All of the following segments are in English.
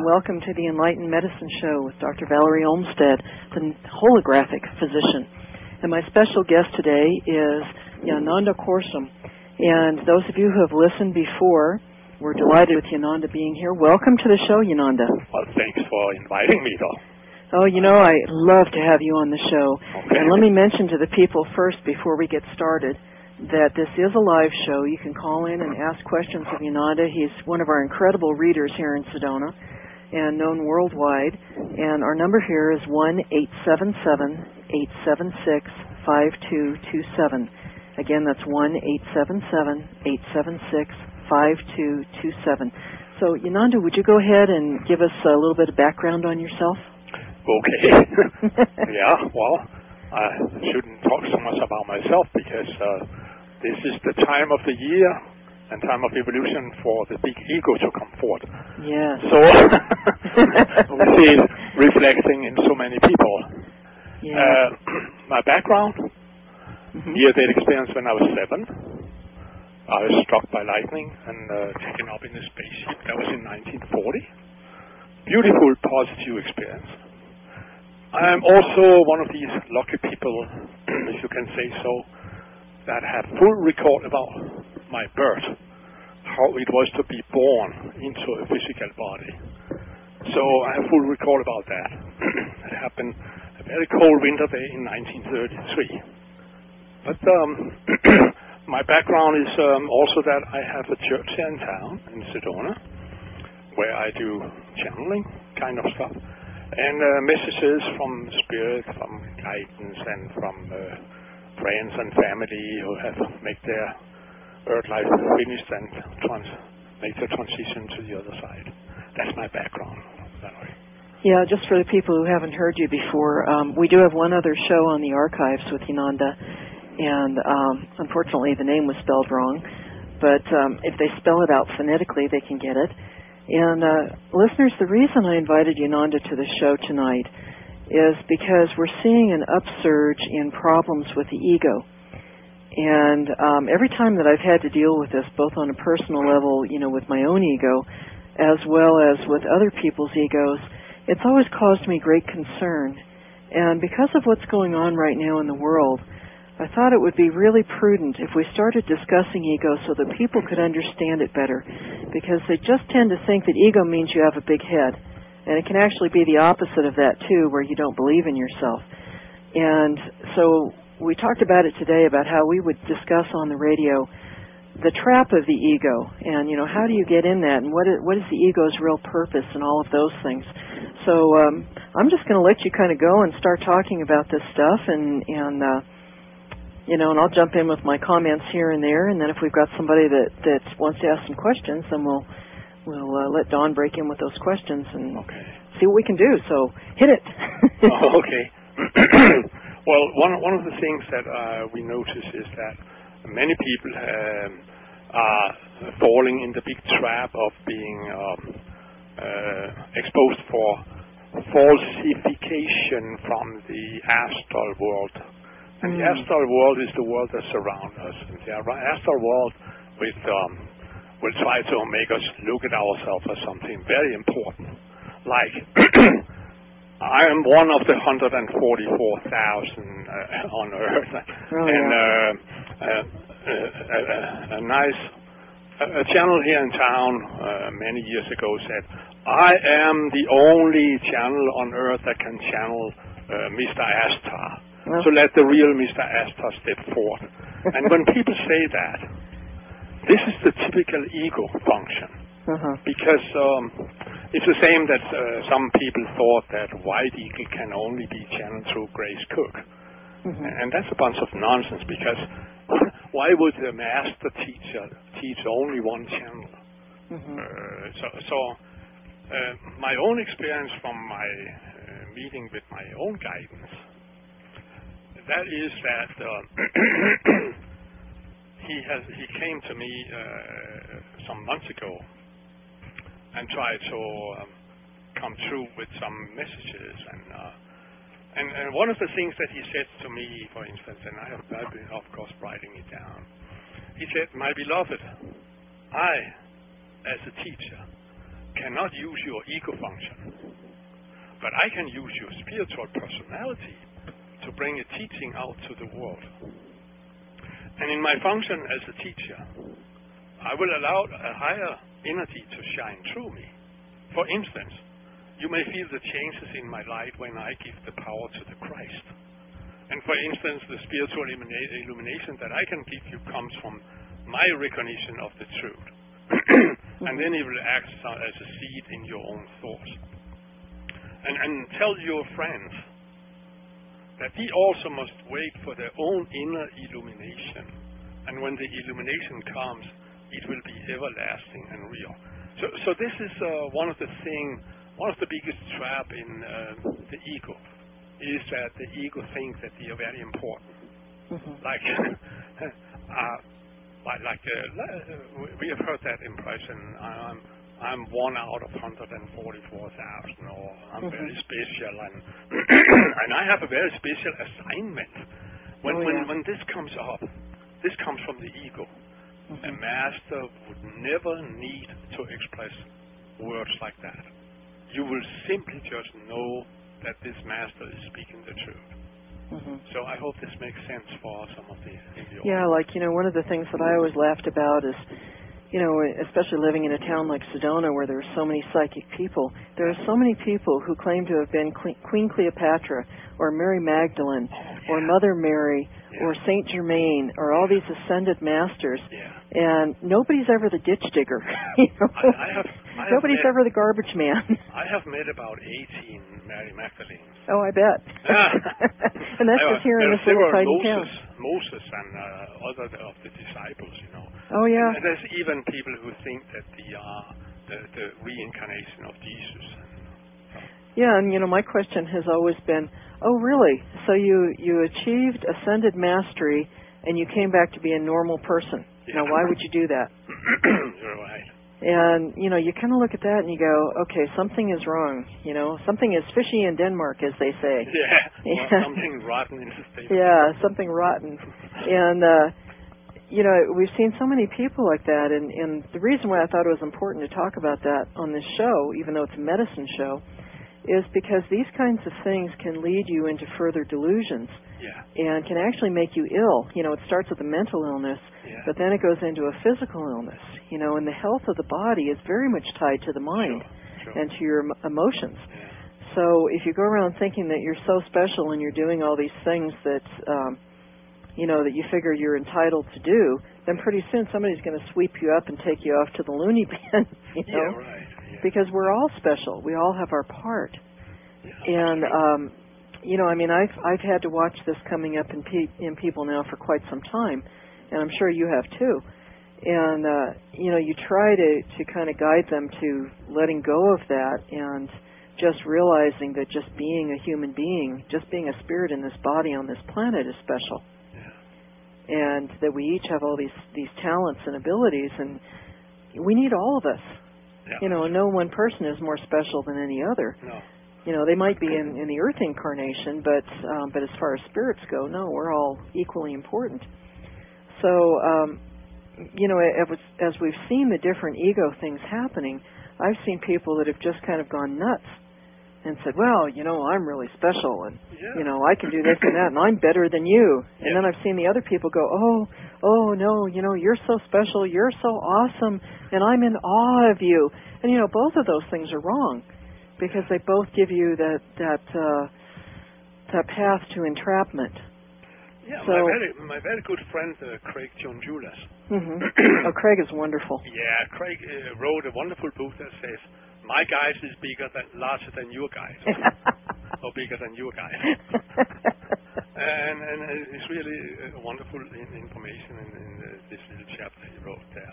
welcome to the Enlightened Medicine Show with Dr. Valerie Olmstead, the holographic physician. And my special guest today is Yananda Korsum. And those of you who have listened before, we're delighted with Yananda being here. Welcome to the show, Yananda. Well, thanks for inviting me, though. Oh, I love to have you on the show. Okay. And let me mention to the people first, before we get started, that this is a live show. You can call in and ask questions of Yananda. He's one of our incredible readers here in Sedona and known worldwide. And our number here is 1-877-876-5227. Again, that's 1-877-876-5227. So, Yananda, would you go ahead and give us a little bit of background on yourself? Okay. Yeah, well, I shouldn't talk so much about myself because this is the time of the year and time of evolution for the big ego to come forth. Yes. So we see it reflecting in so many people. Yeah. My background, near-death experience when I was 7. I was struck by lightning and taken up in a spaceship. That was in 1940. Beautiful, positive experience. I'm also one of these lucky people, if you can say so, that have full record about my birth, how it was to be born into a physical body. So I have full record about that. It happened a very cold winter day in 1933. But my background is also that I have a church here in town, in Sedona, where I do channeling kind of stuff, and messages from spirit, from guidance, and from friends and family who have made their earth life finished and make the transition to the other side. That's my background. Yeah, just for the people who haven't heard you before, we do have one other show on the archives with Yananda, and unfortunately the name was spelled wrong, but if they spell it out phonetically, they can get it. And listeners, the reason I invited Yananda to the show tonight is because we're seeing an upsurge in problems with the ego. And every time that I've had to deal with this, both on a personal level, with my own ego, as well as with other people's egos, it's always caused me great concern. And because of what's going on right now in the world, I thought it would be really prudent if we started discussing ego so that people could understand it better, because they just tend to think that ego means you have a big head. And it can actually be the opposite of that, too, where you don't believe in yourself. And so we talked about it today, about how we would discuss on the radio the trap of the ego, and, how do you get in that, and what is the ego's real purpose, and all of those things. So I'm just going to let you kind of go and start talking about this stuff, and I'll jump in with my comments here and there, and then if we've got somebody that wants to ask some questions, then we'll let Dawn break in with those questions and see what we can do. So hit it. Okay. Well, one of the things that we notice is that many people are falling in the big trap of being exposed for falsification from the astral world. And the astral world is the world that surrounds us. And the astral world will try to make us look at ourselves as something very important. Like, I am one of the 144,000 on Earth. A channel here in town many years ago said, I am the only channel on Earth that can channel Mr. Astar. So let the real Mr. Astar step forth. And when people say that, this is the typical ego function. Because it's the same that some people thought that White Eagle can only be channeled through Grace Cook. And that's a bunch of nonsense, because why would the master teacher teach only one channel? My own experience from my meeting with my own guidance, that is that he came to me some months ago and tried to come through with some messages, and one of the things that he said to me, for instance, and I've been, of course, writing it down. He said, "My beloved, I, as a teacher, cannot use your ego function, but I can use your spiritual personality to bring a teaching out to the world. And in my function as a teacher, I will allow a higher energy to shine through me. For instance, you may feel the changes in my light when I give the power to the Christ. And for instance, the spiritual illumination that I can give you comes from my recognition of the truth. And then it will act as a seed in your own thoughts. And tell your friends that they also must wait for their own inner illumination. And when the illumination comes, it will be everlasting and real. So this is one of the biggest trap in the ego, is that the ego thinks that they are very important. We have heard that impression. I'm 1 out of 144,000, or I'm very special, and I have a very special assignment. When this comes up, this comes from the ego. A master would never need to express words like that. You will simply just know that this master is speaking the truth. So I hope this makes sense for some of the audience. Yeah, one of the things that I always laughed about is, especially living in a town like Sedona where there are so many psychic people, there are so many people who claim to have been Queen Cleopatra or Mary Magdalene or Mother Mary or Saint Germain or all these ascended masters, and nobody's ever the ditch digger. Nobody's ever the garbage man. I have met about 18 Mary Magdalenes. Oh, I bet. And that's just here in this little tiny town. Moses and other of the disciples, Oh, yeah. And there's even people who think that they are the reincarnation of Jesus. Yeah, and my question has always been, oh, really? So you achieved ascended mastery and you came back to be a normal person. Now, why would you do that? You're right. And, you kind of look at that and you go, okay, something is wrong. Something is fishy in Denmark, as they say. Yeah, something rotten in the state. Yeah, something rotten. And, we've seen so many people like that. And the reason why I thought it was important to talk about that on this show, even though it's a medicine show, is because these kinds of things can lead you into further delusions and can actually make you ill. It starts with a mental illness, but then it goes into a physical illness. And the health of the body is very much tied to the mind and to your emotions. So if you go around thinking that you're so special and you're doing all these things that, that you figure you're entitled to do, then pretty soon somebody's going to sweep you up and take you off to the loony bin, Yeah, right. Because we're all special. We all have our part. And, I've had to watch this coming up in people now for quite some time, and I'm sure you have too. And, you try to kind of guide them to letting go of that and just realizing that just being a human being, just being a spirit in this body on this planet is special. And that we each have all these talents and abilities, and we need all of us. And no one person is more special than any other. No. They might be in the earth incarnation, but as far as spirits go, no, we're all equally important. So, as we've seen the different ego things happening, I've seen people that have just kind of gone nuts and said, well, I'm really special, and, I can do this and that, and I'm better than you. And then I've seen the other people go, oh, no, you're so special, you're so awesome, and I'm in awe of you. And, both of those things are wrong, because they both give you that path to entrapment. Yeah, so, my very good friend, Craig John Julas. Oh, Craig is wonderful. Yeah, Craig wrote a wonderful book that says, my guys is larger than your guys, or bigger than your guys. and it's really wonderful information in this little chapter he wrote there.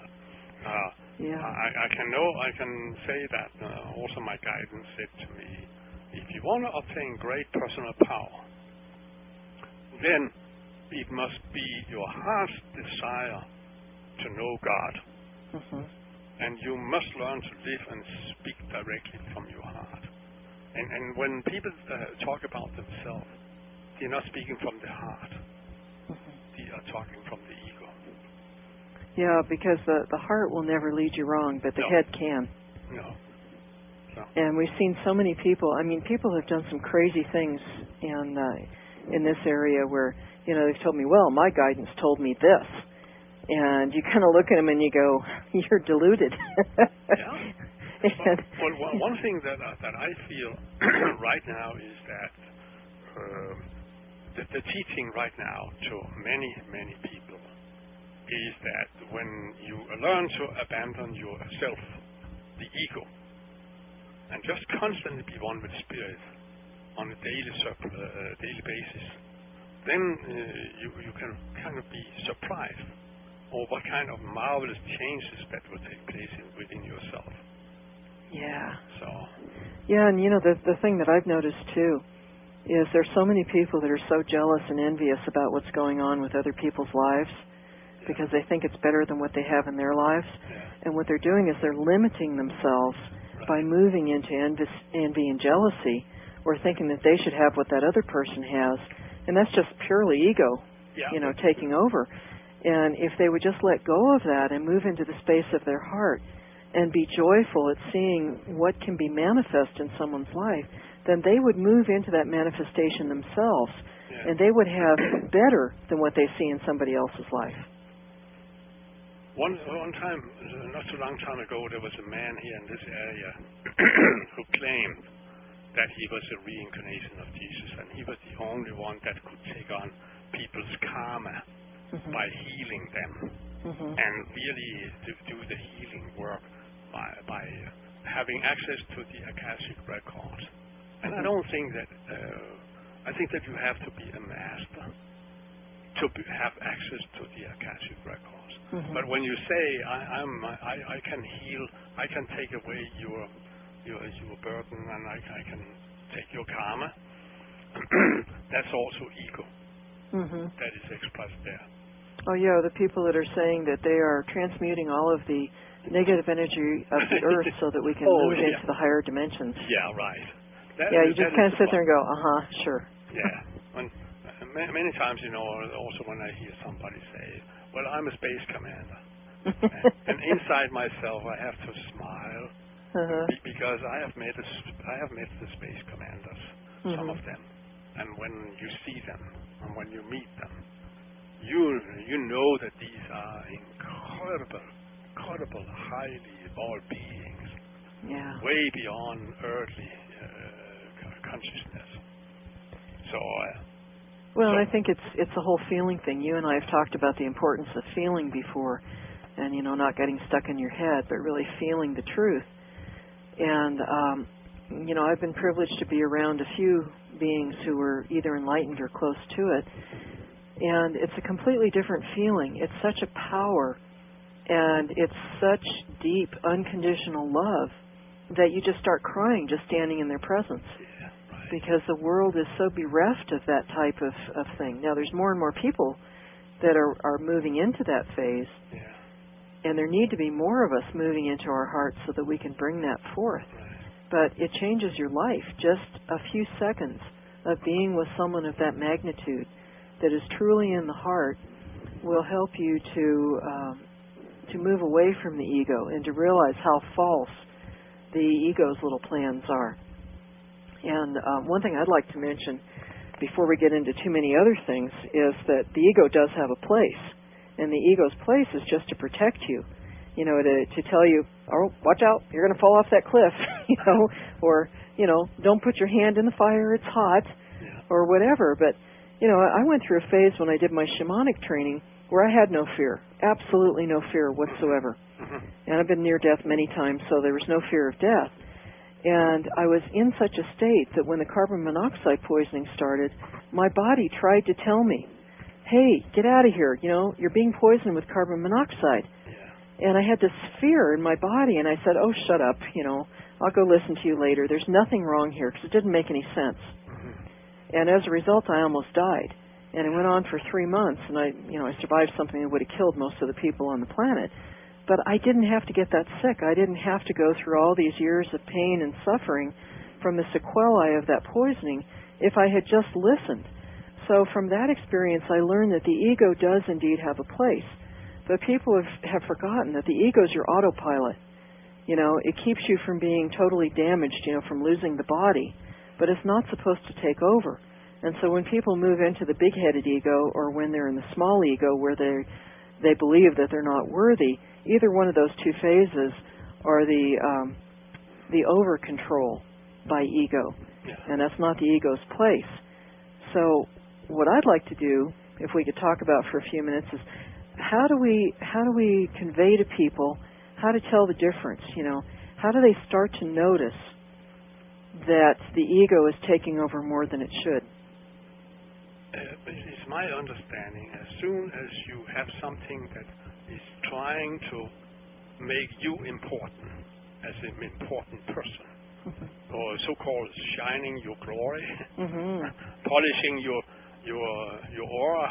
I can say that also my guidance said to me, if you want to obtain great personal power, then it must be your heart's desire to know God. And you must learn to live and speak directly from your heart. And when people talk about themselves, they're not speaking from the heart. They are talking from the ego. Yeah, because the heart will never lead you wrong, but the head can. No. And we've seen so many people. I mean, people have done some crazy things in this area where, they've told me, well, my guidance told me this. And you kind of look at them and you go, you're deluded. Yeah. Well, one thing that I feel right now is that the teaching right now to many, many people is that when you learn to abandon yourself, the ego, and just constantly be one with spirit on a daily basis, then you can kind of be surprised over what kind of marvelous changes that will take place within yourself. Yeah. So. Yeah, and the thing that I've noticed too is there's so many people that are so jealous and envious about what's going on with other people's lives because they think it's better than what they have in their lives. Yeah. And what they're doing is they're limiting themselves by moving into envy and jealousy, or thinking that they should have what that other person has. And that's just purely ego, taking over. And if they would just let go of that and move into the space of their heart and be joyful at seeing what can be manifest in someone's life, then they would move into that manifestation themselves, and they would have better than what they see in somebody else's life. One time, not so long time ago, there was a man here in this area who claimed that he was a reincarnation of Jesus, and he was the only one that could take on people's karma by healing them, and really do the healing work by having access to the Akashic records. And I don't think that, I think that you have to be a master to have access to the Akashic records. But when you say, I can heal, I can take away your burden, and I can take your karma, that's also ego that is expressed there. Oh, yeah, the people that are saying that they are transmuting all of the negative energy of the earth so that we can move into the higher dimensions. Yeah, right. You just kind of sit there and go, sure. Yeah. Many times, also when I hear somebody say, well, I'm a space commander. and inside myself, I have to smile because I have met the space commanders, some of them. And when you see them and when you meet them, you know that these are incredible, highly evolved beings, way beyond earthly consciousness. So. And I think it's a whole feeling thing. You and I have talked about the importance of feeling before, and not getting stuck in your head, but really feeling the truth. And I've been privileged to be around a few beings who were either enlightened or close to it. And it's a completely different feeling. It's such a power, and it's such deep, unconditional love that you just start crying just standing in their presence. Yeah, right. Because the world is so bereft of that type of thing. Now, there's more and more people that are moving into that phase, and there need to be more of us moving into our hearts so that we can bring that forth. Right. But it changes your life. Just a few seconds of being with someone of that magnitude that is truly in the heart will help you to move away from the ego and to realize how false the ego's little plans are. And one thing I'd like to mention before we get into too many other things is that the ego does have a place, and the ego's place is just to protect you, to tell you, oh, watch out, you're going to fall off that cliff, or, don't put your hand in the fire, it's hot, or whatever. But, I went through a phase when I did my shamanic training where I had no fear, absolutely no fear whatsoever. And I've been near death many times, so there was no fear of death. And I was in such a state that when the carbon monoxide poisoning started, my body tried to tell me, hey, get out of here, you're being poisoned with carbon monoxide. And I had this fear in my body, and I said, oh, shut up, I'll go listen to you later. There's nothing wrong here, because it didn't make any sense. And as a result, I almost died. And it went on for 3 months, and I survived something that would have killed most of the people on the planet. But I didn't have to get that sick. I didn't have to go through all these years of pain and suffering from the sequelae of that poisoning if I had just listened. So from that experience, I learned that the ego does indeed have a place. But people have forgotten that the ego is your autopilot. You know, it keeps you from being totally damaged, you know, from losing the body, but it's not supposed to take over. And so when people move into the big-headed ego, or when they're in the small ego where they believe that they're not worthy, either one of those two phases are the over-control by ego, and that's not the ego's place. So what I'd like to do, if we could talk about for a few minutes, is how do we convey to people how to tell the difference? You know, how do they start to notice that the ego is taking over more than it should? It's my understanding, as soon as you have something that is trying to make you important as an important person, or so-called shining your glory, polishing your aura,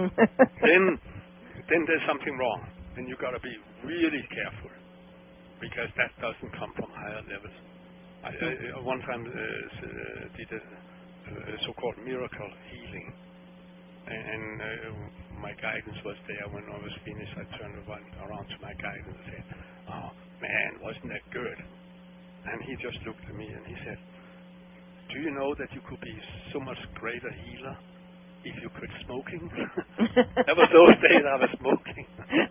then there's something wrong. Then you got to be really careful, because that doesn't come from higher levels. I one time did a so-called miracle healing, and my guidance was there. When I was finished, I turned around to my guidance and said, "Oh man, wasn't that good?" And he just looked at me and he said, "Do you know that you could be so much greater healer if you quit smoking?" That was those days I was smoking.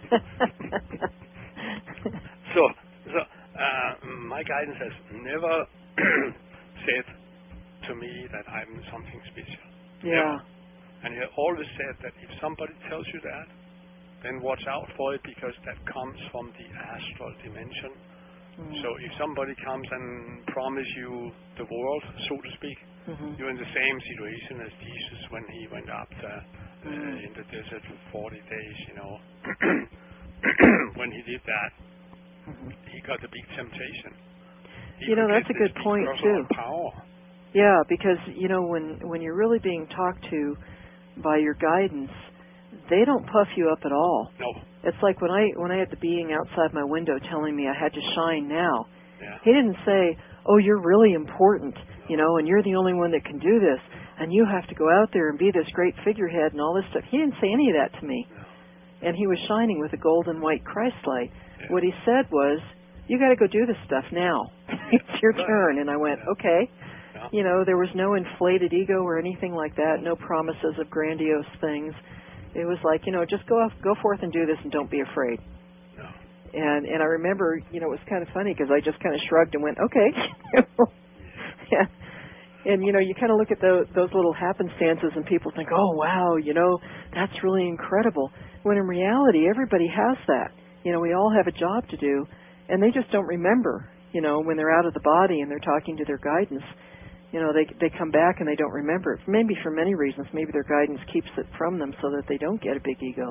So my guidance has never said to me that I'm something special. Yeah. Never. And he always said that if somebody tells you that, then watch out for it, because that comes from the astral dimension. So if somebody comes and promises you the world, so to speak, you're in the same situation as Jesus when he went up in the desert for 40 days, you know. When he did that, he got a big temptation. You know, that's a good point, too. Power. Yeah, because, you know, when you're really being talked to by your guidance, they don't puff you up at all. No. It's like when I had the being outside my window telling me I had to shine now. Yeah. He didn't say, "Oh, you're really important, you know, and you're the only one that can do this, and you have to go out there and be this great figurehead and all this stuff." He didn't say any of that to me. No. And he was shining with a golden white Christ light. Yeah. What he said was, "You got to go do this stuff now. It's your turn." And I went, "Okay." Yeah. You know, there was no inflated ego or anything like that, no promises of grandiose things. It was like, you know, just go forth and do this, and don't be afraid. No. And I remember, you know, it was kind of funny because I just kind of shrugged and went, "Okay." Yeah. And, you know, you kind of look at those little happenstances and people think, "Oh, wow, you know, that's really incredible." When in reality, everybody has that. You know, we all have a job to do, and they just don't remember, you know, when they're out of the body and they're talking to their guidance. You know, they come back and they don't remember it. Maybe for many reasons. Maybe their guidance keeps it from them so that they don't get a big ego.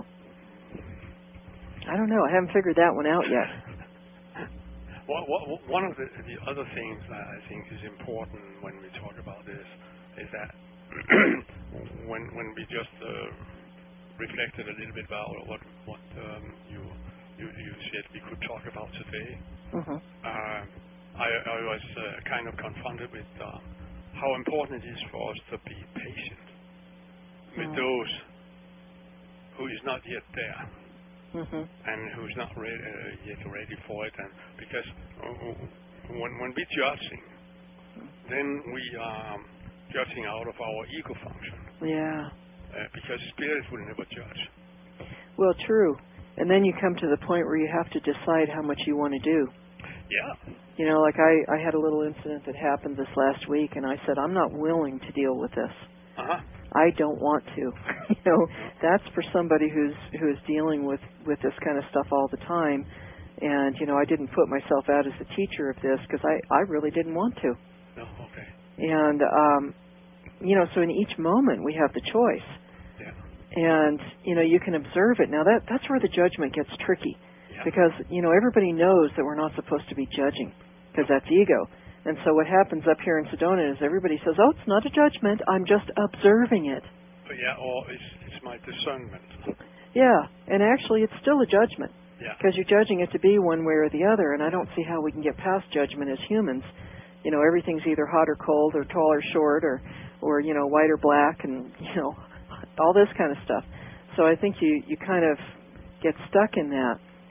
I don't know. I haven't figured that one out yet. Well, one of the other things that I think is important when we talk about this is that when we just reflected a little bit about what you said we could talk about today, I was kind of confronted with how important it is for us to be patient with those who is not yet there. And who's not yet ready for it, and because when we're judging, then we are judging out of our ego function. Yeah. Because spirit will never judge. Well, true. And then you come to the point where you have to decide how much you want to do. Yeah. You know, like I had a little incident that happened this last week, and I said, I'm not willing to deal with this. I don't want to. You know, that's for somebody who's dealing with this kind of stuff all the time. And, you know, I didn't put myself out as the teacher of this because I really didn't want to. No, okay. And, you know, so in each moment we have the choice. Yeah. And, you know, you can observe it. Now, that's where the judgment gets tricky. Yeah. Because, you know, everybody knows that we're not supposed to be judging because that's ego. And so what happens up here in Sedona is everybody says, "Oh, it's not a judgment. I'm just observing it." Yeah, or it's my discernment. Yeah, and actually it's still a judgment. Yeah. Because you're judging it to be one way or the other, and I don't see how we can get past judgment as humans. You know, everything's either hot or cold or tall or short or you know, white or black and, you know, all this kind of stuff. So I think you kind of get stuck in that.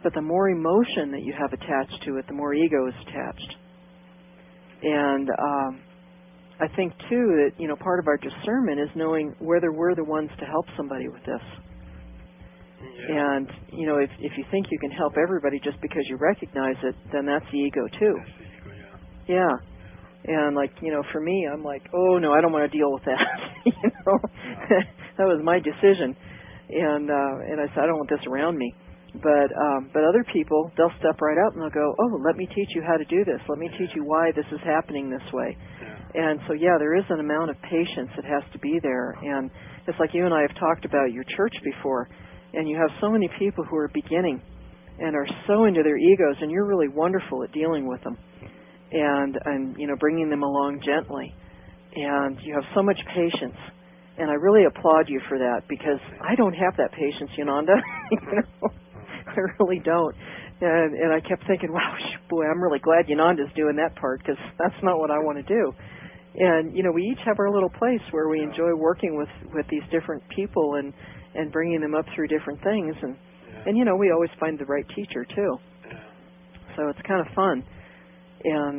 but the more emotion that you have attached to it, the more ego is attached. And I think, too, that, part of our discernment is knowing whether we're the ones to help somebody with this. Yeah. And, if you think you can help everybody just because you recognize it, then that's the ego, too. That's the ego, yeah. And, for me, I'm like, oh, no, I don't want to deal with that. That was my decision. And I said, I don't want this around me. But other people, they'll step right up and they'll go, oh, let me teach you how to do this. Let me teach you why this is happening this way. Yeah. And so, there is an amount of patience that has to be there. And it's like you and I have talked about your church before, and you have so many people who are beginning and are so into their egos, and you're really wonderful at dealing with them and bringing them along gently. And you have so much patience. And I really applaud you for that, because I don't have that patience, Yonanda. I really don't. And I kept thinking, wow, boy, I'm really glad Yonanda's doing that part, because that's not what I want to do. And, we each have our little place where we enjoy working with these different people and bringing them up through different things. And we always find the right teacher, too. So it's kind of fun. And,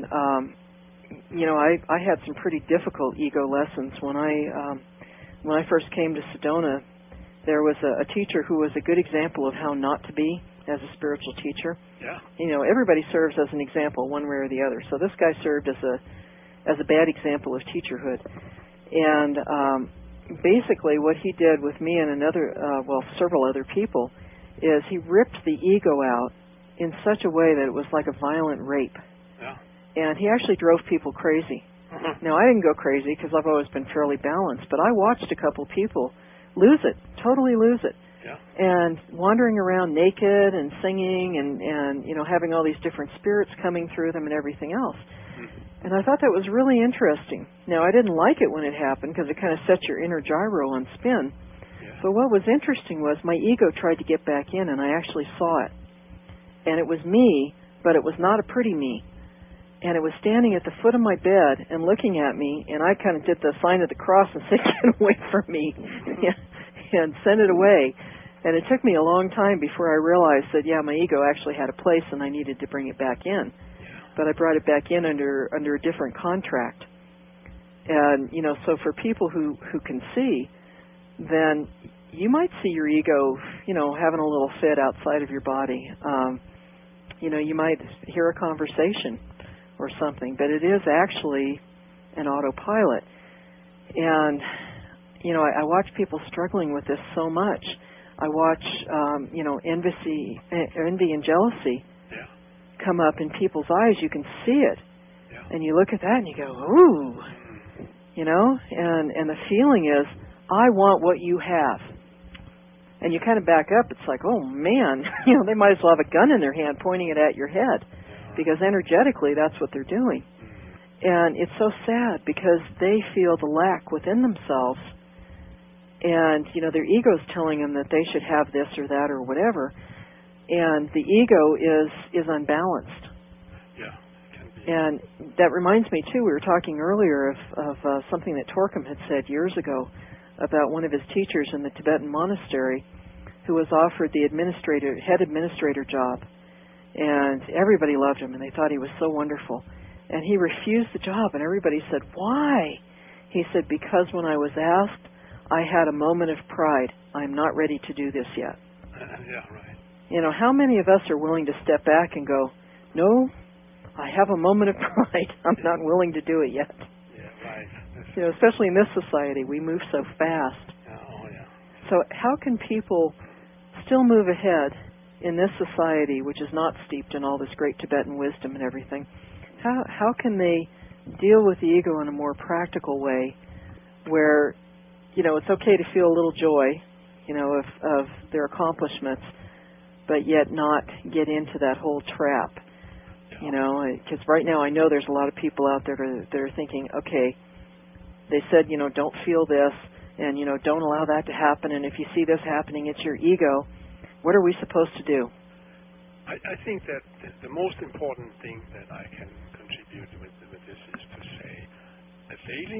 I had some pretty difficult ego lessons when I first came to Sedona. There was a teacher who was a good example of how not to be as a spiritual teacher. Yeah. Everybody serves as an example, one way or the other. So this guy served as a bad example of teacherhood. And basically what he did with me and several other people, is he ripped the ego out in such a way that it was like a violent rape. Yeah. And he actually drove people crazy. Now, I didn't go crazy because I've always been fairly balanced, but I watched a couple people totally lose it. Yeah. And wandering around naked and singing and having all these different spirits coming through them and everything else. And I thought that was really interesting. Now, I didn't like it when it happened because it kind of set your inner gyro on spin. Yeah. But what was interesting was my ego tried to get back in, and I actually saw it. And it was me, but it was not a pretty me. And it was standing at the foot of my bed and looking at me, and I kind of did the sign of the cross and said, get away from me, and sent it away. And it took me a long time before I realized that, my ego actually had a place and I needed to bring it back in. But I brought it back in under a different contract. And, so for people who can see, then you might see your ego, having a little fit outside of your body. You might hear a conversation or something, but it is actually an autopilot. And, I watch people struggling with this so much. I watch, envy and jealousy come up in people's eyes. You can see it. Yeah. And you look at that and you go, ooh, and the feeling is, I want what you have. And you kind of back up. It's like, oh, man, they might as well have a gun in their hand pointing it at your head, because energetically that's what they're doing. And it's so sad because they feel the lack within themselves, and, their ego's telling them that they should have this or that or whatever, and the ego is unbalanced. Yeah. And that reminds me, too, we were talking earlier of something that Torkim had said years ago about one of his teachers in the Tibetan monastery who was offered the head administrator job. And everybody loved him, and they thought he was so wonderful. And he refused the job, and everybody said, why? He said, because when I was asked, I had a moment of pride. I'm not ready to do this yet. Yeah, right. How many of us are willing to step back and go, no, I have a moment of pride. I'm not willing to do it yet. Yeah, right. Especially in this society, we move so fast. Oh, yeah. So how can people still move ahead in this society, which is not steeped in all this great Tibetan wisdom and everything? How can they deal with the ego in a more practical way where, it's okay to feel a little joy, of their accomplishments, but yet not get into that whole trap? Because right now I know there's a lot of people out there that are thinking, okay, they said, don't feel this, and, don't allow that to happen, and if you see this happening, it's your ego. What are we supposed to do? I think that the most important thing that I can contribute with this is to say a daily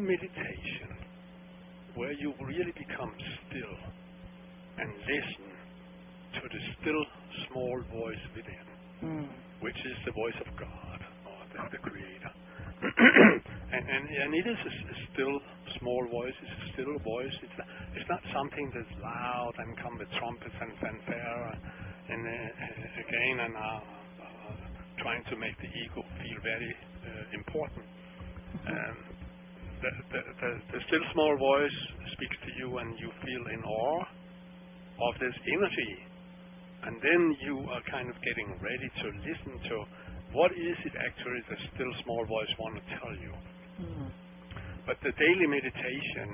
meditation where you really become still and listen to the still small voice within, which is the voice of God or the Creator. and it is a still small voice. It's a still voice. It's not something that's loud and come with trumpets and fanfare and again and trying to make the ego feel very important. The still small voice speaks to you and you feel in awe of this energy, and then you are kind of getting ready to listen to what is it actually the still small voice want to tell you. But the daily meditation,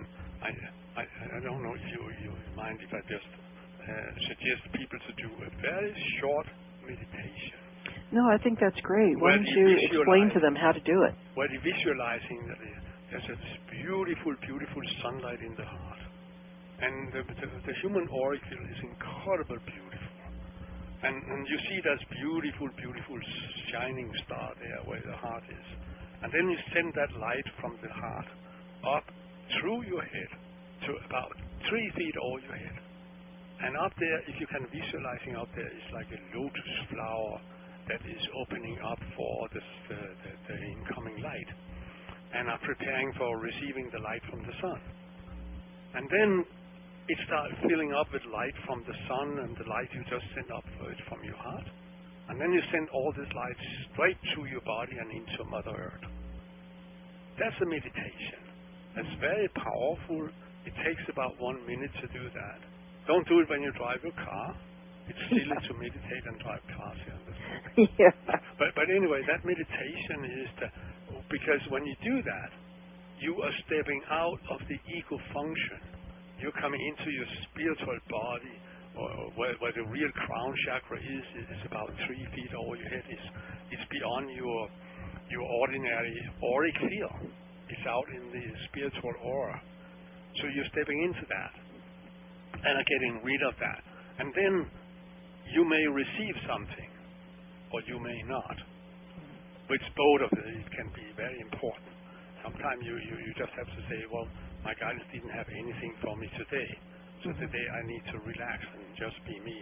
I don't know if you mind if I just suggest people to do a very short meditation. No, I think that's great. Why don't you explain to them how to do it? Where you're visualizing that there's this beautiful, beautiful sunlight in the heart. And the human auric field is incredibly beautiful. And you see that beautiful, beautiful shining star there where the heart is. And then you send that light from the heart up through your head to about 3 feet over your head. And up there, if you can visualizing up there, it's like a lotus flower that is opening up for the incoming light and are preparing for receiving the light from the sun. And then it starts filling up with light from the sun and the light you just sent up from your heart. And then you send all this light straight through your body and into Mother Earth. That's a meditation. That's very powerful. It takes about 1 minute to do that. Don't do it when you drive your car. It's silly to meditate and drive cars. Yeah. But anyway, that meditation is because when you do that, you are stepping out of the ego function. You're coming into your spiritual body, where the real crown chakra is about 3 feet over your head. It's beyond your ordinary auric field. It's out in the spiritual aura. So you're stepping into that and are getting rid of that. And then you may receive something, or you may not. Which both of these can be very important. Sometimes you just have to say, well, my guidance didn't have anything for me today. So today I need to relax and just be me.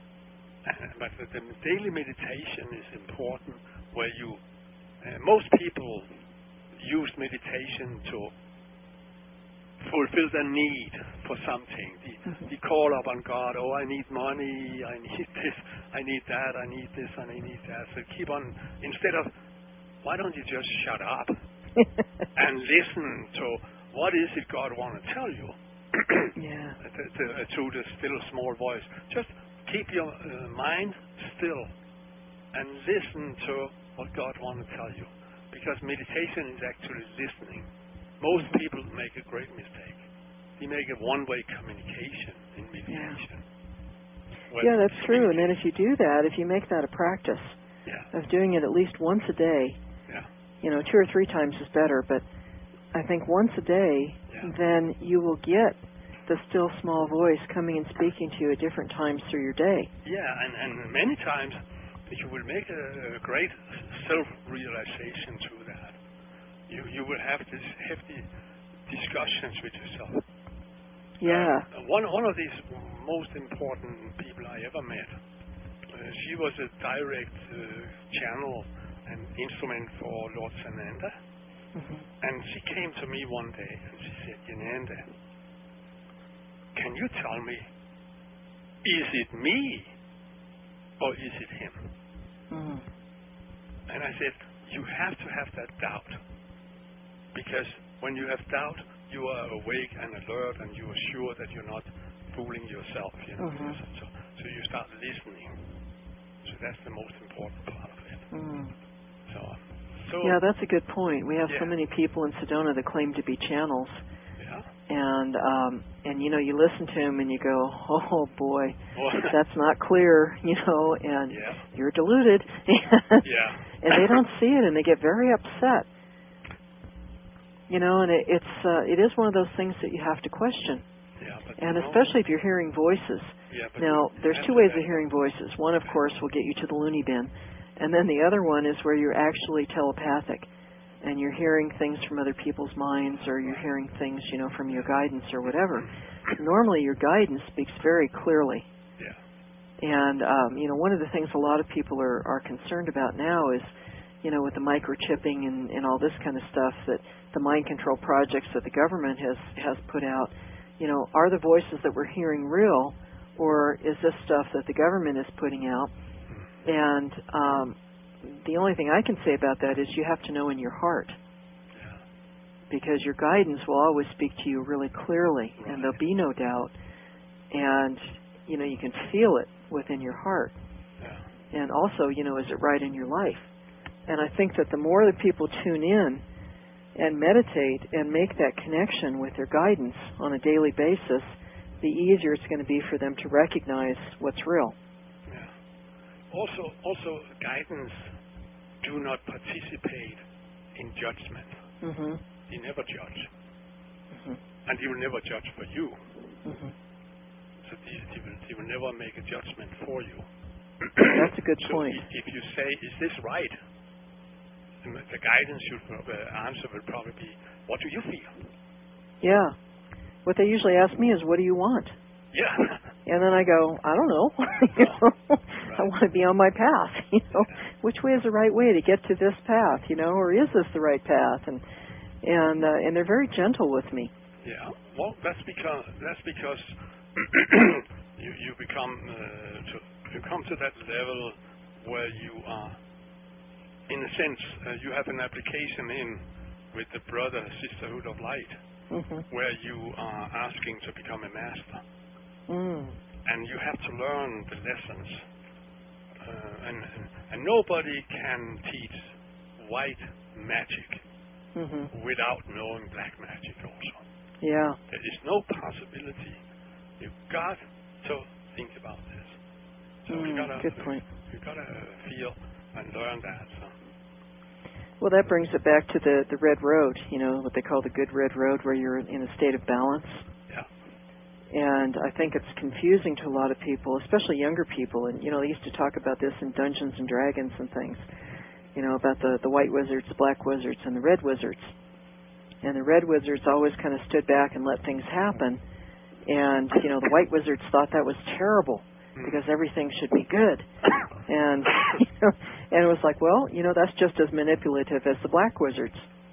But the daily meditation is important, where most people use meditation to fulfill their need for something. They call up on God, oh, I need money, I need this, I need that, I need this, and I need that. So keep on, instead of, why don't you just shut up and listen to what is it God want to tell you? Through the still small voice. Just keep your mind still and listen to what God want to tell you. Because meditation is actually listening. Most people make a great mistake. They make a one-way communication in meditation. Yeah, that's true. And then if you do that, if you make that a practice of doing it at least once a day, 2 or 3 times is better, but I think once a day, then you will get the still small voice coming and speaking to you at different times through your day. Yeah, and many times you will make a great self-realization through that. You will have these hefty discussions with yourself. Yeah. One of these most important people I ever met, she was a direct channel and instrument for Lord Sananda. And she came to me one day and she said, Yananda, can you tell me, is it me or is it him? And I said, you have to have that doubt. Because when you have doubt, you are awake and alert and you are sure that you're not fooling yourself. So you start listening. So that's the most important part of it. So yeah, that's a good point. We have so many people in Sedona that claim to be channels. And you listen to them and you go, oh boy, that's not clear, and you're deluded. And they don't see it and they get very upset. And it is one of those things that you have to question. And especially if you're hearing voices. Now, there's 2 ways of hearing voices. One, of course, will get you to the loony bin. And then the other one is where you're actually telepathic. And you're hearing things from other people's minds, or you're hearing things, from your guidance or whatever. Normally, your guidance speaks very clearly. And, one of the things a lot of people are concerned about now is, with the microchipping and all this kind of stuff, that the mind control projects that the government has put out, are the voices that we're hearing real, or is this stuff that the government is putting out? And the only thing I can say about that is you have to know in your heart, because your guidance will always speak to you really clearly, and there'll be no doubt. And, you can feel it within your heart. And also, is it right in your life? And I think that the more that people tune in and meditate and make that connection with their guidance on a daily basis, the easier it's going to be for them to recognize what's real. Yeah. Also, guidance do not participate in judgment. Mm-hmm. They never judge. Mm-hmm. And they will never judge for you. Mm-hmm. So they will never make a judgment for you. That's a good point. So if you say, is this right? The guidance answer will probably be, what do you feel? Yeah. What they usually ask me is, what do you want? Yeah. And then I go, I don't know. Right. I want to be on my path. Which way is the right way to get to this path? Or is this the right path? And they're very gentle with me. Yeah. Well, that's because you come to that level where you are, in a sense, you have an application in with the Sisterhood of Light, mm-hmm. where you are asking to become a master. And you have to learn the lessons. And nobody can teach white magic mm-hmm. without knowing black magic also. Yeah. There is no possibility. You've got to think about this. So good point. You got to feel and learn that. So. Well, that brings it back to the red road, what they call the good red road, where you're in a state of balance. Yeah. And I think it's confusing to a lot of people, especially younger people. And, they used to talk about this in Dungeons and Dragons and things, about the white wizards, the black wizards, and the red wizards. And the red wizards always kind of stood back and let things happen. And, the white wizards thought that was terrible because everything should be good. And, and it was like, well, that's just as manipulative as the black wizards.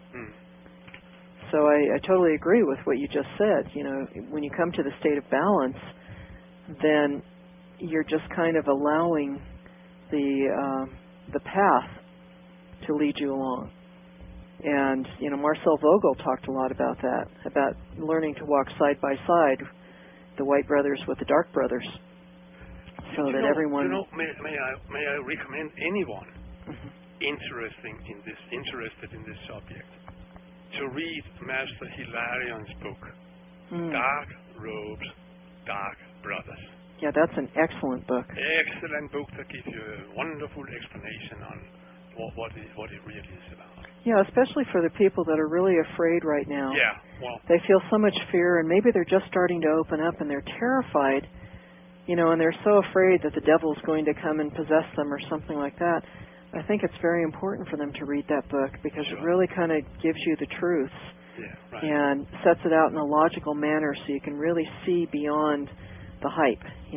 So I totally agree with what you just said. When you come to the state of balance, then you're just kind of allowing the path to lead you along. And, Marcel Vogel talked a lot about that, about learning to walk side by side, the white brothers with the dark brothers, so that everyone... May I recommend anyone interested in this subject to read Master Hilarion's book, Dark Robes, Dark Brothers. Yeah, that's an excellent book. Excellent book that gives you a wonderful explanation on what it really is about. Yeah, especially for the people that are really afraid right now. Yeah, well... They feel so much fear, and maybe they're just starting to open up, and they're terrified, and they're so afraid that the devil's going to come and possess them or something like that. I think it's very important for them to read that book, because it really kind of gives you the truths and sets it out in a logical manner so you can really see beyond the hype, In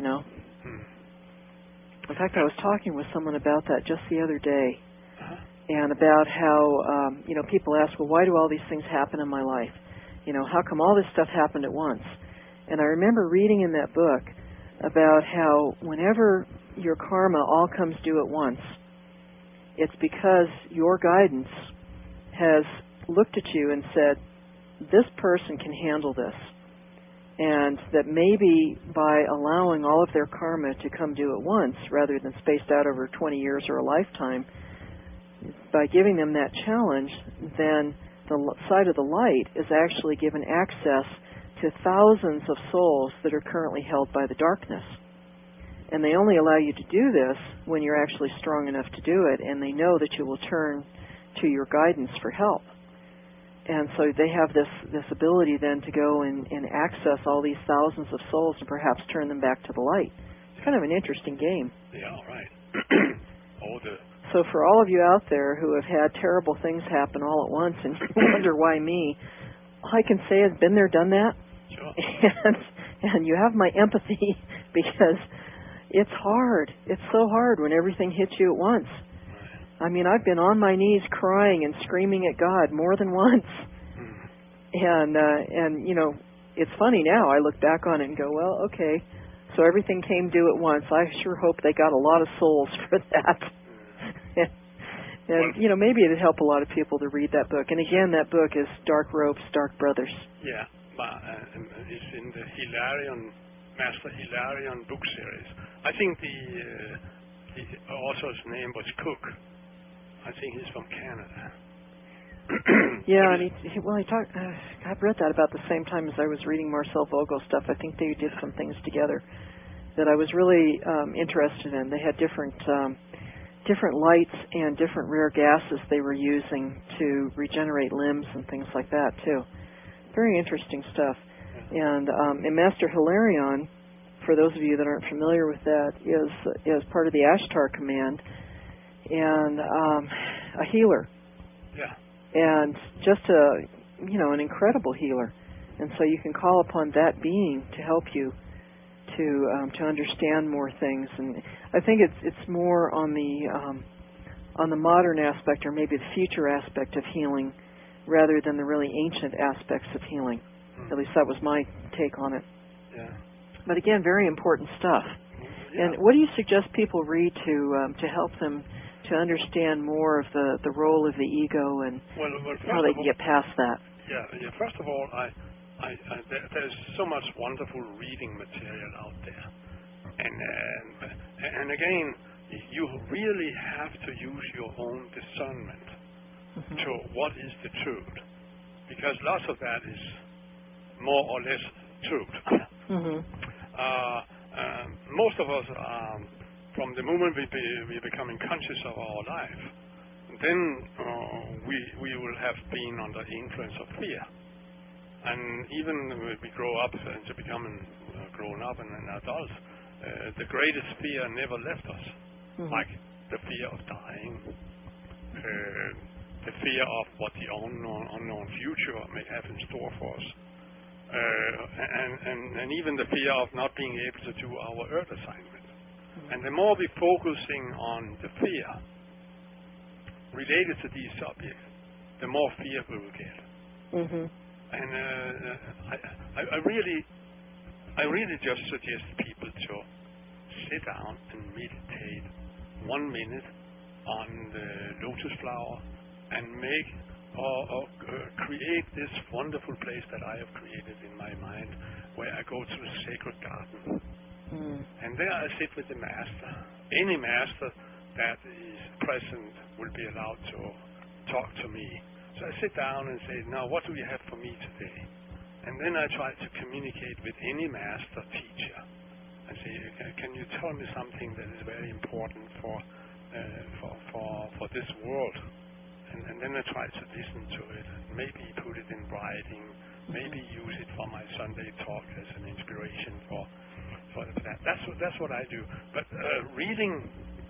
fact, I was talking with someone about that just the other day, and about how, people ask, well, why do all these things happen in my life? How come all this stuff happened at once? And I remember reading in that book about how whenever your karma all comes due at once, it's because your guidance has looked at you and said, this person can handle this. And that maybe by allowing all of their karma to come due at once, rather than spaced out over 20 years or a lifetime, by giving them that challenge, then the side of the light is actually given access to thousands of souls that are currently held by the darkness. And they only allow you to do this when you're actually strong enough to do it, and they know that you will turn to your guidance for help. And so they have this ability then to go and access all these thousands of souls and perhaps turn them back to the light. It's kind of an interesting game. Yeah, right. So for all of you out there who have had terrible things happen all at once and you wonder why me, all I can say is been there, done that. Sure. And you have my empathy, because it's hard. It's so hard when everything hits you at once. I mean, I've been on my knees crying and screaming at God more than once. And you know, it's funny now. I look back on it and go, well, okay, so everything came due at once. I sure hope they got a lot of souls for that. And you know, maybe it'd help a lot of people to read that book. And again, that book is Dark Ropes, Dark Brothers. Yeah, it's in the Master Hilarion book series. I think the author's name was Cook. I think he's from Canada. Yeah, and he talked. I've read that about the same time as I was reading Marcel Vogel stuff. I think they did some things together that I was really interested in. They had different lights and different rare gases they were using to regenerate limbs and things like that too. Very interesting stuff. And Master Hilarion, for those of you that aren't familiar with that, is part of the Ashtar Command and a healer. Yeah. And just an incredible healer. And so you can call upon that being to help you to understand more things. And I think it's more on the modern aspect, or maybe the future aspect of healing, rather than the really ancient aspects of healing. At least that was my take on it. Yeah. But again, very important stuff. Yeah. And what do you suggest people read to help them to understand more of the role of the ego and how they can get past that? Yeah. First of all, there's so much wonderful reading material out there, and again, you really have to use your own discernment to what is the truth, because lots of that is more or less truth. Most of us, from the moment we're becoming conscious of our life, then we will have been under the influence of fear. And even when we grow up into becoming grown up and an adult, the greatest fear never left us, like the fear of dying, the fear of what the unknown future may have in store for us, and even the fear of not being able to do our earth assignment. And the more we're focusing on the fear related to these subjects, the more fear we will get. And I really just suggest people to sit down and meditate 1 minute on the lotus flower and make or create this wonderful place that I have created in my mind, where I go to the sacred garden. And there I sit with the master. Any master that is present will be allowed to talk to me. So I sit down and say, now what do you have for me today? And then I try to communicate with any master teacher and say, can you tell me something that is very important for this world? And then I try to listen to it, maybe put it in writing, maybe use it for my Sunday talk as an inspiration for that. That's what I do. But reading,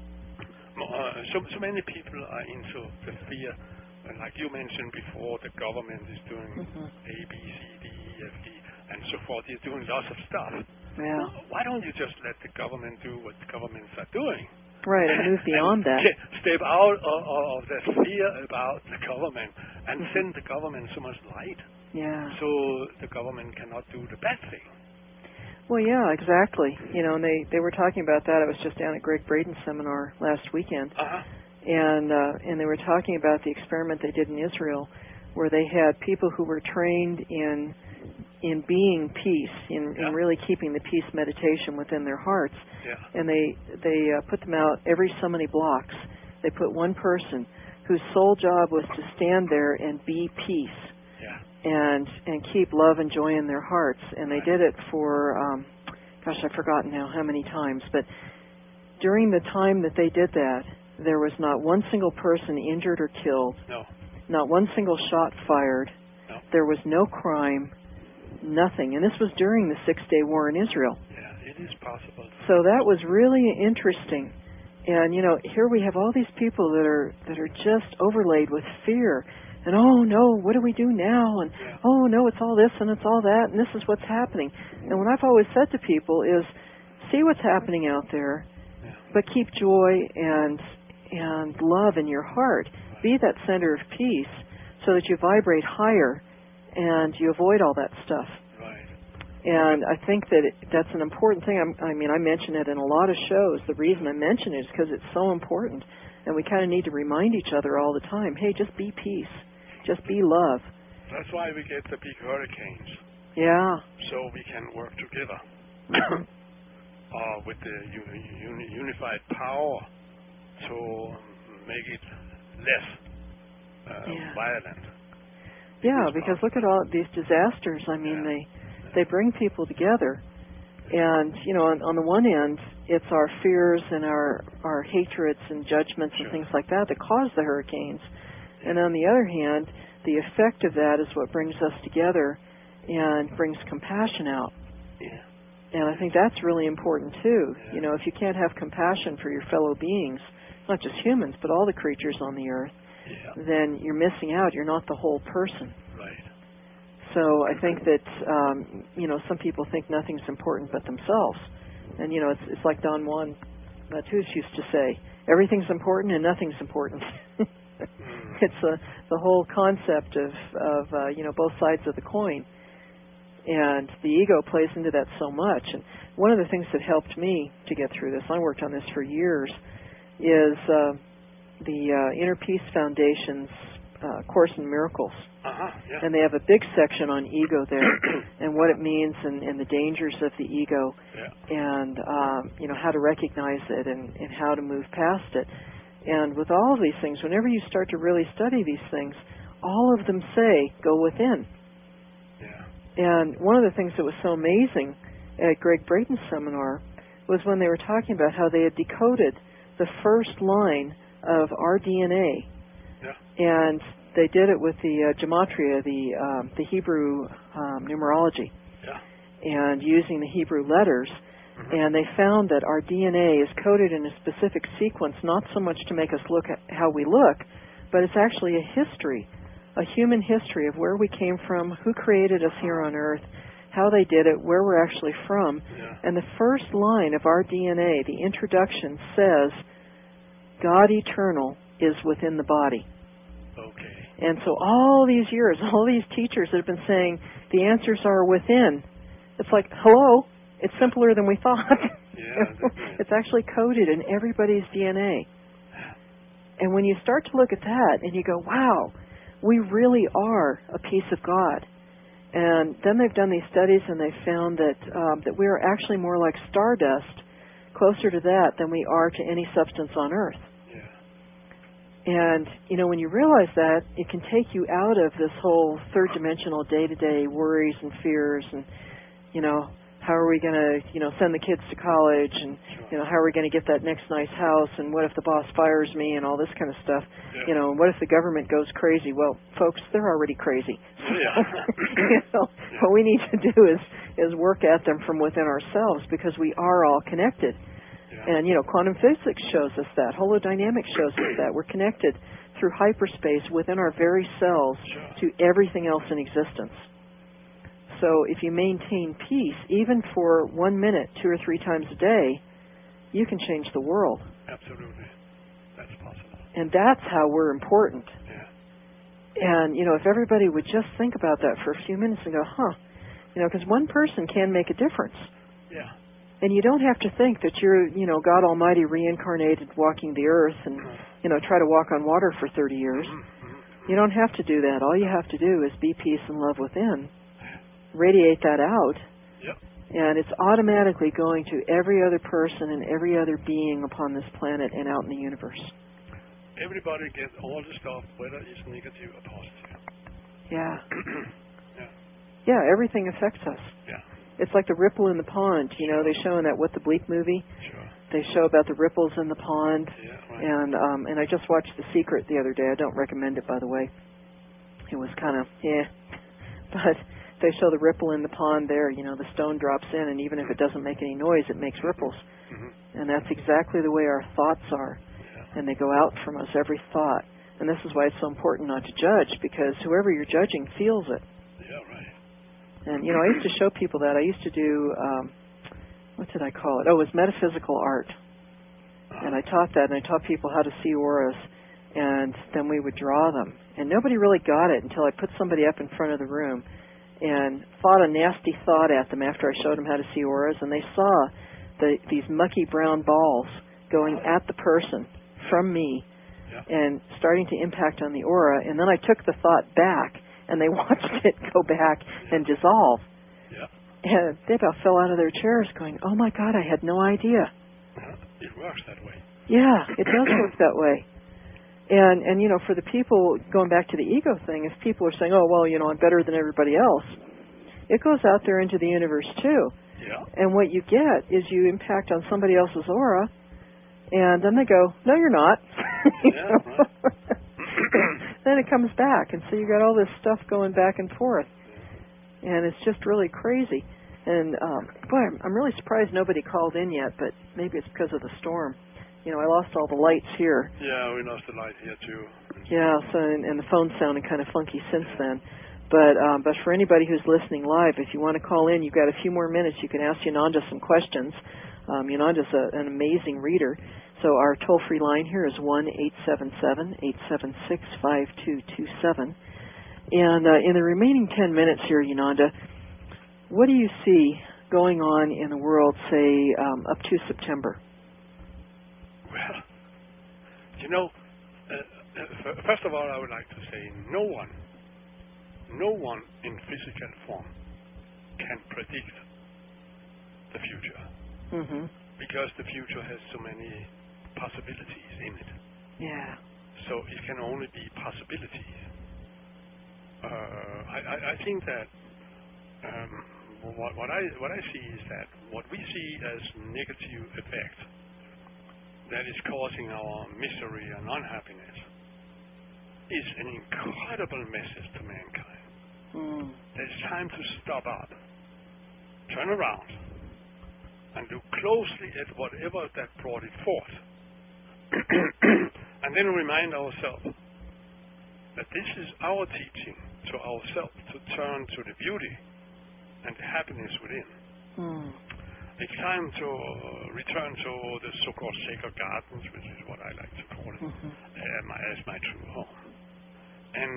so many people are into the fear. Like you mentioned before, the government is doing A, B, C, D, E, F, G, and so forth. They're doing lots of stuff. Yeah. Why don't you just let the government do what the governments are doing? Right, and move beyond that. Step out of the fear about the government and send the government so much light. Yeah. So the government cannot do the bad thing. Well, yeah, exactly. You know, and they were talking about that. I was just down at Greg Braden's seminar last weekend. And they were talking about the experiment they did in Israel, where they had people who were trained in being peace, in really keeping the peace meditation within their hearts. Yeah. And they put them out every so many blocks. They put one person whose sole job was to stand there and be peace. Yeah. And keep love and joy in their hearts. And they did it for, I've forgotten now how many times, but during the time that they did that, there was not one single person injured or killed. No. Not one single shot fired. No. There was no crime, nothing. And this was during the 6-day war in Israel. Yeah, it is possible. So that was really interesting. And, you know, here we have all these people that are just overlaid with fear. And, oh, no, what do we do now? And, oh, no, it's all this and it's all that, and this is what's happening. And what I've always said to people is, see what's happening out there, but keep joy and love in your heart. Right. Be that center of peace so that you vibrate higher and you avoid all that stuff. Right. And I think that that's an important thing. I mean, I mention it in a lot of shows. The reason I mention it is because it's so important. And we kind of need to remind each other all the time, hey, just be peace. Just be love. That's why we get the big hurricanes. Yeah. So we can work together with the unified power to make it less violent. Yeah, because look at all these disasters. I mean, they bring people together. And, you know, on the one end, it's our fears and our hatreds and judgments and things like that cause the hurricanes. And on the other hand, the effect of that is what brings us together and brings compassion out. Yeah. And I think that's really important, too. Yeah. You know, if you can't have compassion for your fellow beings, not just humans, but all the creatures on the earth, then you're missing out. You're not the whole person. Right. So I think that, you know, some people think nothing's important but themselves. And, you know, it's like Don Juan Matus used to say, everything's important and nothing's important. It's the whole concept of you know, both sides of the coin. And the ego plays into that so much. And one of the things that helped me to get through this, I worked on this for years, is the Inner Peace Foundation's Course in Miracles. Yeah. And they have a big section on ego there and what it means and the dangers of the ego and, you know, how to recognize it and how to move past it. And with all of these things, whenever you start to really study these things, all of them say, go within. Yeah. And one of the things that was so amazing at Greg Brayton's seminar was when they were talking about how they had decoded the first line of our DNA. Yeah. And they did it with the gematria, the Hebrew numerology, and using the Hebrew letters. And they found that our DNA is coded in a specific sequence, not so much to make us look at how we look, but it's actually a history, a human history of where we came from, who created us here on Earth, how they did it, where we're actually from. And the first line of our DNA, the introduction, says, God eternal is within the body. Okay. And so all these years, all these teachers that have been saying the answers are within, it's like, hello, it's simpler than we thought. It's actually coded in everybody's DNA. And when you start to look at that and you go, wow, we really are a piece of God. And then they've done these studies and they found that we are actually more like stardust, closer to that than we are to any substance on Earth. And, you know, when you realize that, it can take you out of this whole third-dimensional day-to-day worries and fears and, you know, how are we going to, you know, send the kids to college and, you know, how are we going to get that next nice house and what if the boss fires me and all this kind of stuff. You know, what if the government goes crazy? Well, folks, they're already crazy. You know, what we need to do is work at them from within ourselves because we are all connected. And, you know, quantum physics shows us that. Holodynamics shows us that. We're connected through hyperspace within our very cells to everything else in existence. So if you maintain peace, even for 1 minute, 2 or 3 times a day, you can change the world. Absolutely. That's possible. And that's how we're important. And, you know, if everybody would just think about that for a few minutes and go, you know, because one person can make a difference. And you don't have to think that you're, you know, God Almighty reincarnated walking the earth and, you know, try to walk on water for 30 years. You don't have to do that. All you have to do is be peace and love within. Radiate that out. And it's automatically going to every other person and every other being upon this planet and out in the universe. Everybody gets all the stuff, whether it's negative or positive. Yeah, everything affects us. It's like the ripple in the pond. You know, they show in that What the Bleak movie. They show about the ripples in the pond. And I just watched The Secret the other day. I don't recommend it, by the way. It was kind of, But they show the ripple in the pond there. You know, the stone drops in, and even if it doesn't make any noise, it makes ripples. And that's exactly the way our thoughts are. And they go out from us, every thought. And this is why it's so important not to judge, because whoever you're judging feels it. And, you know, I used to show people that. I used to do what did I call it? Oh, it was metaphysical art. And I taught that, and I taught people how to see auras, and then we would draw them. And nobody really got it until I put somebody up in front of the room and fought a nasty thought at them after I showed them how to see auras, and they saw these mucky brown balls going at the person from me and starting to impact on the aura. And then I took the thought back, and they watched it go back and dissolve. And they about fell out of their chairs going, oh, my God, I had no idea. It works that way. Yeah, it does work that way. And you know, for the people, going back to the ego thing, if people are saying, oh, well, you know, I'm better than everybody else, it goes out there into the universe, too. Yeah. And what you get is you impact on somebody else's aura, and then they go, no, you're not. Yeah, right. Then it comes back, and so you got all this stuff going back and forth. And it's just really crazy. And, boy, I'm really surprised nobody called in yet, but maybe it's because of the storm. You know, I lost all the lights here. Yeah, we lost the light here, too. Yeah, so and the phone sounded kind of funky since then. But for anybody who's listening live, if you want to call in, you've got a few more minutes. You can ask Yonanda some questions. Yonanda's an amazing reader. So our toll-free line here is 1-877-876-5227. And in the remaining 10 minutes here, Yonanda, what do you see going on in the world, say, up to September? Well, you know, first of all, I would like to say no one in physical form can predict the future. Mm-hmm. Because the future has so many possibilities in it. Yeah. So it can only be possibilities. I think that what I see is that what we see as negative effect that is causing our misery and unhappiness is an incredible message to mankind. It's time to stop up, turn around, and look closely at whatever that brought it forth, and then remind ourselves that this is our teaching to ourselves to turn to the beauty and the happiness within. It's time to return to the so-called sacred gardens, which is what I like to call it, as my true home. And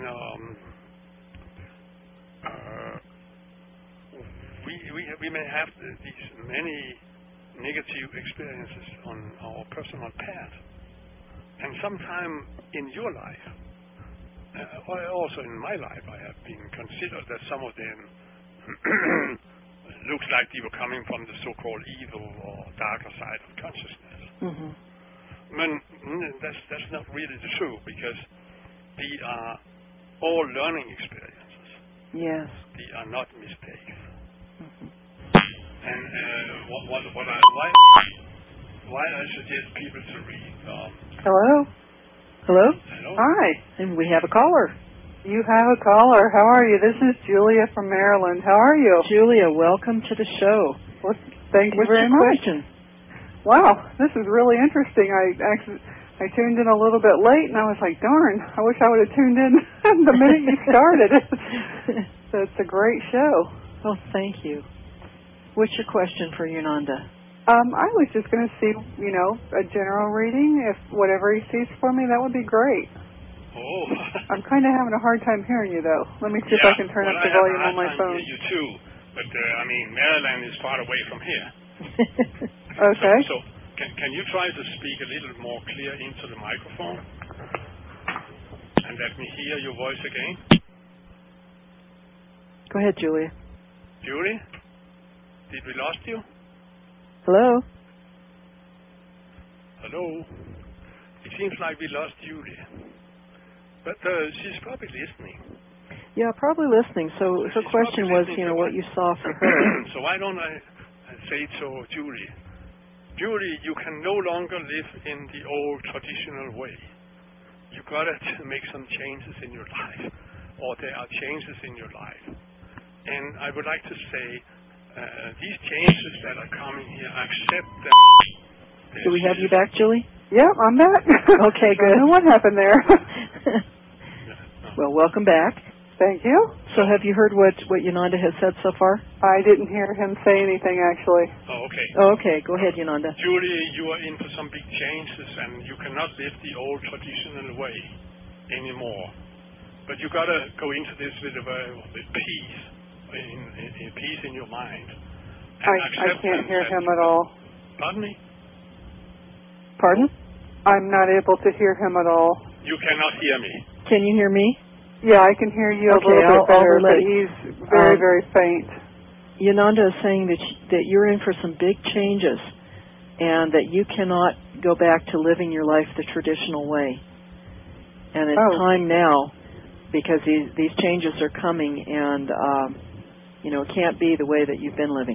we may have these many negative experiences on our personal path. And sometime in your life, or also in my life, I have been considered that some of them looks like they were coming from the so-called evil or darker side of consciousness. That's not really the truth, because they are all learning experiences. Yes. They are not mistakes. And why I suggest people to read. Hello? Hello? Hello? Hi. And we have a caller. You have a caller. How are you? This is Julia from Maryland. How are you? Julia, welcome to the show. Well, thank you What's very your much. question? Wow, this is really interesting. I tuned in a little bit late, and I was like, darn, I wish I would have tuned in the minute you started. So it's a great show. Oh, thank you. What's your question for Yonanda? I was just going to see, a general reading. If whatever he sees for me, that would be great. Oh. I'm kind of having a hard time hearing you, though. Let me see if I can turn up the volume on my phone. I have a hard time hearing you, too. But, Maryland is far away from here. Okay. So can you try to speak a little more clear into the microphone? And let me hear your voice again. Go ahead, Julia. Julie? Did we lost you? Hello? Hello? It seems like we lost Julie. But she's probably listening. Yeah, probably listening. So her question was, what you saw for her. So why don't I say to Julie, Julie, you can no longer live in the old traditional way. You got to make some changes in your life, or there are changes in your life. And I would like to say, these changes that are coming here, accept them. Do we have you back, Julie? Yep, I'm back. Okay, good. I don't know what happened there. Well, welcome back. Thank you. So have you heard what Yonanda has said so far? I didn't hear him say anything, actually. Oh, okay. Oh, okay. Go ahead, Yonanda. Julie, you are in for some big changes, and you cannot live the old traditional way anymore. But you got to go into this with peace, in peace in your mind. I can't hear him at all. Pardon me? Pardon? I'm not able to hear him at all. You cannot hear me. Can you hear me? Yeah, I can hear you a little bit better, but he's very, very faint. Yonanda is saying that you're in for some big changes and that you cannot go back to living your life the traditional way. And it's time now because these changes are coming and, it can't be the way that you've been living.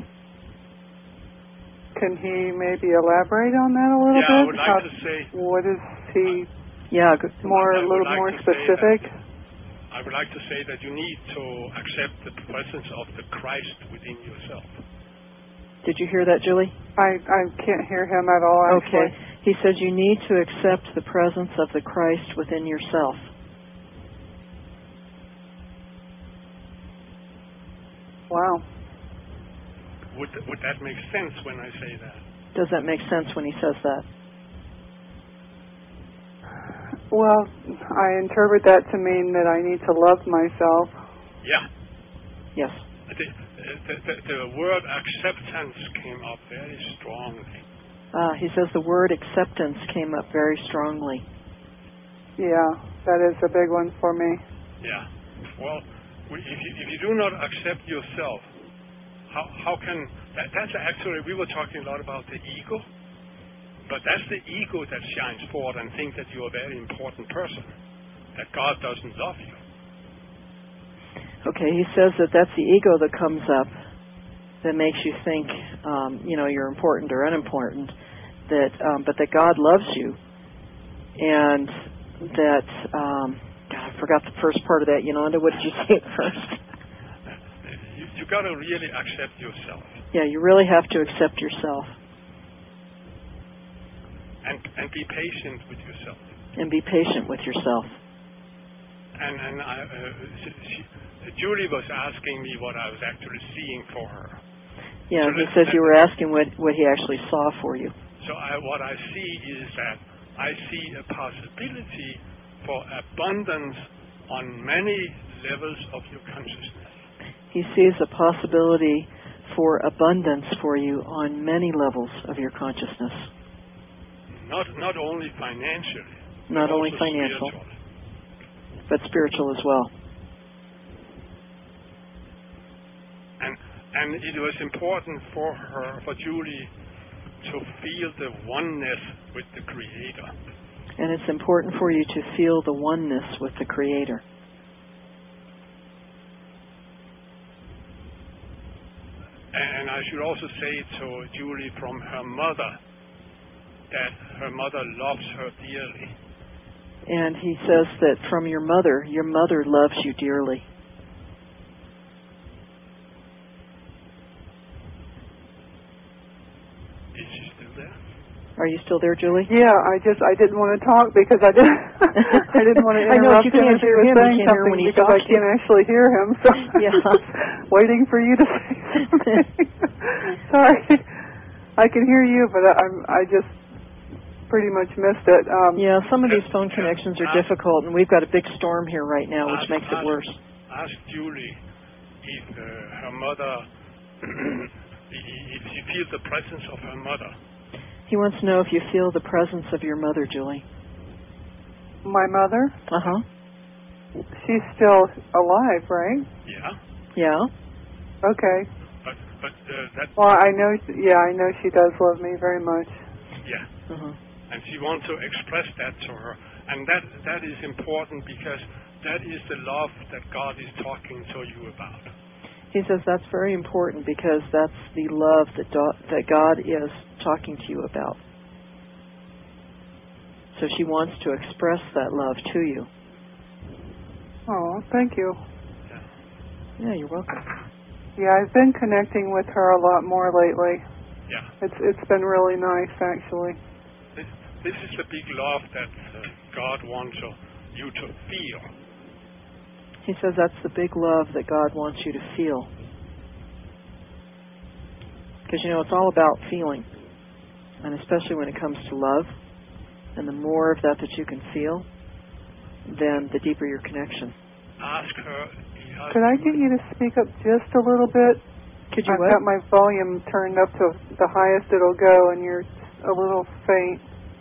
Can he maybe elaborate on that a little bit? Yeah, I would like to say... What is he... Yeah, a little more specific? I would like to say that you need to accept the presence of the Christ within yourself. Did you hear that, Julie? I can't hear him at all, actually. Okay. He says you need to accept the presence of the Christ within yourself. Wow. Would that make sense when I say that? Does that make sense when he says that? Well, I interpret that to mean that I need to love myself. Yeah. Yes. The word acceptance came up very strongly. He says the word acceptance came up very strongly. Yeah, that is a big one for me. Yeah. Well, if you do not accept yourself, how can... That's actually, we were talking a lot about the ego. But that's the ego that shines forward and thinks that you're a very important person, that God doesn't love you. Okay, he says that that's the ego that comes up that makes you think, you're important or unimportant, but that God loves you, and that, I forgot the first part of that, Yonanda. What did you say at first? You got to really accept yourself. Yeah, you really have to accept yourself. And be patient with yourself. And be patient with yourself. And Julie was asking me what I was actually seeing for her. Yeah, so he says you were asking what he actually saw for you. So what I see is that I see a possibility for abundance on many levels of your consciousness. He sees a possibility for abundance for you on many levels of your consciousness. Not only financially. Not only financial, but spiritual as well. And it was important for Julie to feel the oneness with the Creator. And it's important for you to feel the oneness with the Creator. And I should also say to Julie from her mother, that her mother loves her dearly. And he says that from your mother loves you dearly. Is she still there? Are you still there, Julie? Yeah, I didn't want to talk because I didn't want to interrupt him if he was saying something because I can't actually hear him. So yeah. Waiting for you to say something. Sorry, I can hear you, but I just pretty much missed it. Yeah, some of these phone connections are difficult, and we've got a big storm here right now, which makes it worse. Ask Julie if her mother, if she feels the presence of her mother. He wants to know if you feel the presence of your mother, Julie. My mother? Uh-huh. She's still alive, right? Yeah. Yeah. But Okay. that... Well, I know she does love me very much. Yeah. Uh-huh. And she wants to express that to her. And that is important because that is the love that God is talking to you about. He says that's very important because that's the love that God is talking to you about. So she wants to express that love to you. Oh, thank you. Yeah, you're welcome. Yeah, I've been connecting with her a lot more lately. Yeah. It's been really nice, actually. This is the big love that God wants you to feel. He says that's the big love that God wants you to feel. Because, it's all about feeling. And especially when it comes to love. And the more of that you can feel, then the deeper your connection. Ask her. Could I get you to speak up just a little bit? Could you I've got my volume turned up to the highest it'll go, and you're a little faint.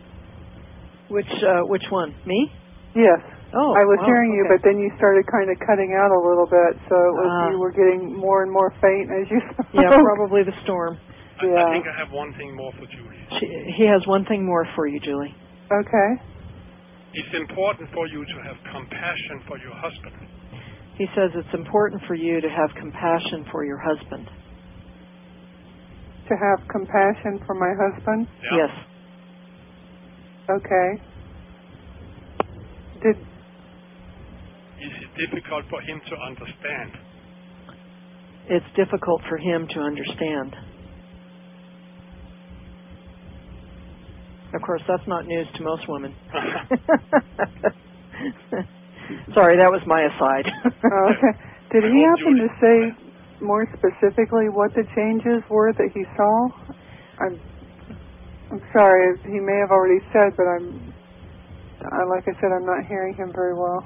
Which one? Me? Yes. Oh, I was hearing you, okay. but then you started kind of cutting out a little bit, so it was you were getting more and more faint as you spoke. Yeah, probably the storm. I think I have one thing more for Julie. He has one thing more for you, Julie. Okay. It's important for you to have compassion for your husband. He says it's important for you to have compassion for your husband. To have compassion for my husband? Yeah. Yes. Okay. Is it difficult for him to understand? It's difficult for him to understand. Of course, that's not news to most women. Sorry, that was my aside. Okay. Did he happen to say more specifically what the changes were that he saw? I'm sorry, he may have already said, but like I said, I'm not hearing him very well.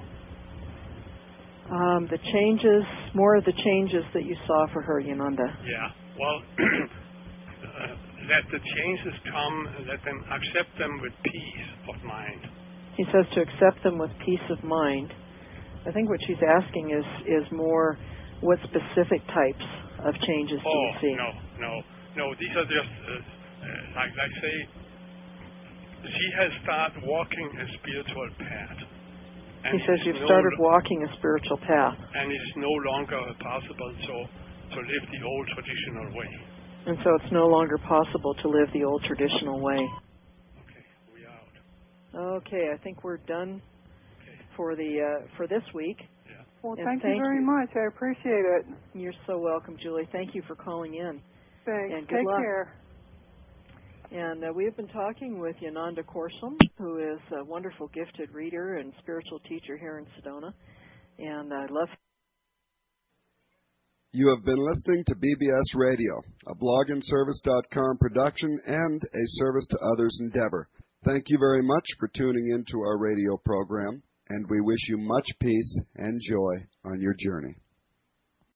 The changes, more of the changes that you saw for her, Yolanda. Yeah. Well, let the changes come, let them accept them with peace of mind. He says to accept them with peace of mind. I think what she's asking is more, what specific types of changes do you see? No. These are just, like say, she has started walking a spiritual path. He says you've started walking a spiritual path. And it's no longer possible to live the old traditional way. And so it's no longer possible to live the old traditional way. Okay, we out. Okay, I think we're done for this week. Yeah. Well, thank you very much. I appreciate it. You're so welcome, Julie. Thank you for calling in. Thanks. And good Take luck. care. And we have been talking with Yolanda Korsom, who is a wonderful gifted reader and spiritual teacher here in Sedona. And I love. You have been listening to BBS Radio, a blogandservice.com production and a service to others endeavor. Thank you very much for tuning into our radio program, and we wish you much peace and joy on your journey.